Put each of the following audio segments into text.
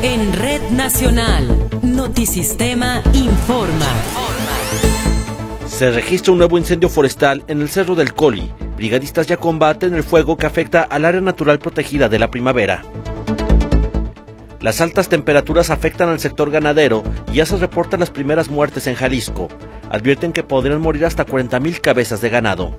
En Red Nacional, Notisistema informa. Se registra un nuevo incendio forestal en el Cerro del Coli. Brigadistas ya combaten el fuego que afecta al área natural protegida de la Primavera. Las altas temperaturas afectan al sector ganadero y ya se reportan las primeras muertes en Jalisco. Advierten que podrían morir hasta 40,000 cabezas de ganado.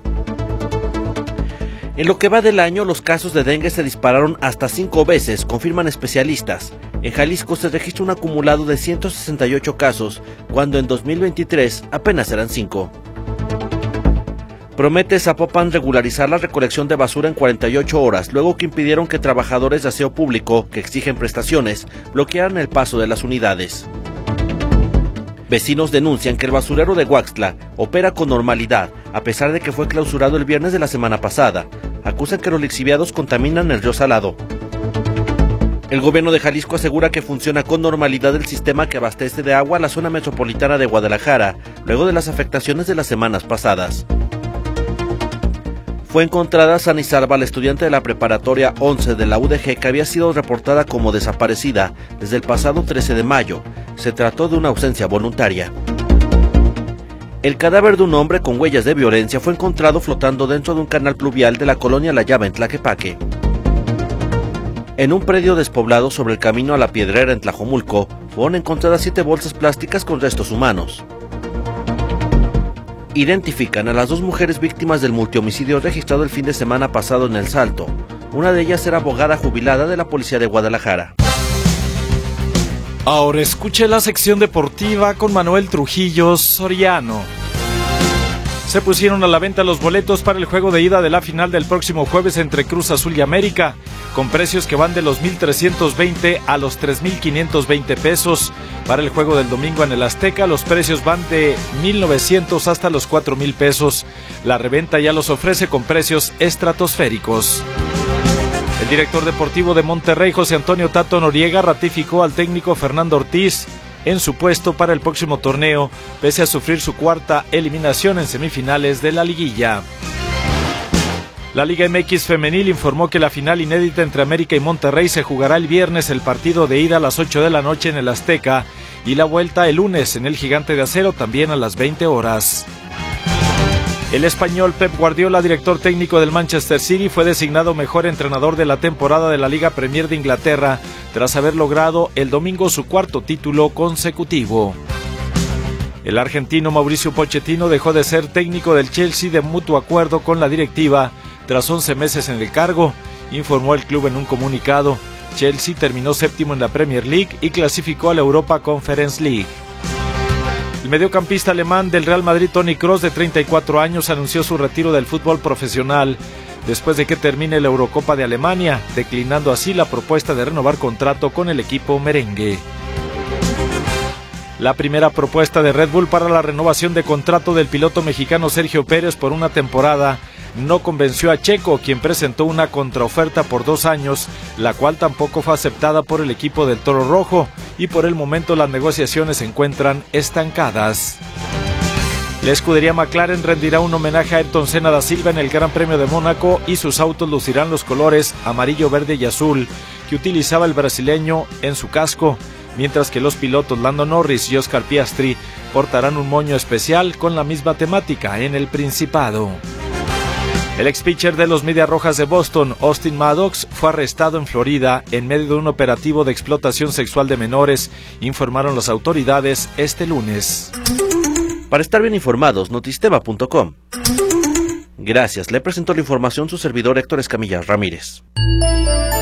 En lo que va del año, los casos de dengue se dispararon hasta 5 veces, confirman especialistas. En Jalisco se registra un acumulado de 168 casos, cuando en 2023 apenas eran 5. Promete Zapopan regularizar la recolección de basura en 48 horas, luego que impidieron que trabajadores de aseo público, que exigen prestaciones, bloquearan el paso de las unidades. Vecinos denuncian que el basurero de Huaxtla opera con normalidad, a pesar de que fue clausurado el viernes de la semana pasada. Acusan que los lixiviados contaminan el río Salado. El gobierno de Jalisco asegura que funciona con normalidad el sistema que abastece de agua a la zona metropolitana de Guadalajara, luego de las afectaciones de las semanas pasadas. Fue encontrada San Izarba, la estudiante de la preparatoria 11 de la UDG, que había sido reportada como desaparecida desde el pasado 13 de mayo. Se trató de una ausencia voluntaria. El cadáver de un hombre con huellas de violencia fue encontrado flotando dentro de un canal pluvial de la colonia La Llave en Tlaquepaque. En un predio despoblado sobre el camino a La Piedrera en Tlajomulco, fueron encontradas 7 bolsas plásticas con restos humanos. Identifican a las 2 mujeres víctimas del multihomicidio registrado el fin de semana pasado en El Salto. Una de ellas era abogada jubilada de la Policía de Guadalajara. Ahora escuche la sección deportiva con Manuel Trujillo Soriano. Se pusieron a la venta los boletos para el juego de ida de la final del próximo jueves entre Cruz Azul y América, con precios que van de los 1,320 a los 3,520 pesos. Para el juego del domingo en el Azteca, los precios van de 1,900 hasta los 4,000 pesos. La reventa ya los ofrece con precios estratosféricos. El director deportivo de Monterrey, José Antonio Tato Noriega, ratificó al técnico Fernando Ortiz en su puesto para el próximo torneo, pese a sufrir su 4ª eliminación en semifinales de la liguilla. La Liga MX Femenil informó que la final inédita entre América y Monterrey se jugará el viernes, el partido de ida a las 8 de la noche en el Azteca y la vuelta el lunes en el Gigante de Acero, también a las 20 horas. El español Pep Guardiola, director técnico del Manchester City, fue designado mejor entrenador de la temporada de la Liga Premier de Inglaterra, tras haber logrado el domingo su 4º título consecutivo. El argentino Mauricio Pochettino dejó de ser técnico del Chelsea de mutuo acuerdo con la directiva tras 11 meses en el cargo, informó el club en un comunicado. Chelsea terminó 7º en la Premier League y clasificó a la Europa Conference League. El mediocampista alemán del Real Madrid, Toni Kroos, de 34 años, anunció su retiro del fútbol profesional después de que termine la Eurocopa de Alemania, declinando así la propuesta de renovar contrato con el equipo merengue. La primera propuesta de Red Bull para la renovación de contrato del piloto mexicano Sergio Pérez por una temporada no convenció a Checo, quien presentó una contraoferta por 2 años, la cual tampoco fue aceptada por el equipo del Toro Rojo, y por el momento las negociaciones se encuentran estancadas. La escudería McLaren rendirá un homenaje a Ayrton Senna da Silva en el Gran Premio de Mónaco y sus autos lucirán los colores amarillo, verde y azul que utilizaba el brasileño en su casco, mientras que los pilotos Lando Norris y Oscar Piastri portarán un moño especial con la misma temática en el Principado. El ex-pitcher de los Medias Rojas de Boston, Austin Maddox, fue arrestado en Florida en medio de un operativo de explotación sexual de menores, informaron las autoridades este lunes. Para estar bien informados, notistema.com. Gracias, le presentó la información su servidor Héctor Escamilla Ramírez.